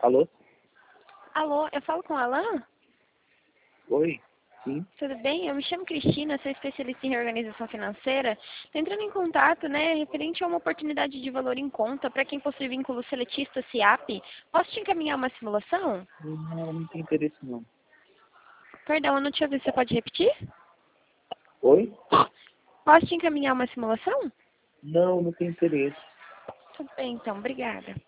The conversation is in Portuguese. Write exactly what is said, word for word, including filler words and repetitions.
Alô? Alô, eu falo com o Alan? Oi? Sim? Tudo bem? Eu me chamo Cristina, sou especialista em reorganização financeira. Estou entrando em contato, né, referente a uma oportunidade de valor em conta para quem possui vínculo seletista C I A P. Posso te encaminhar uma simulação? Não, não tem interesse não. Perdão, eu não te ouvi. Você pode repetir? Oi? Posso te encaminhar uma simulação? Não, não tem interesse. Tudo bem, então. Obrigada.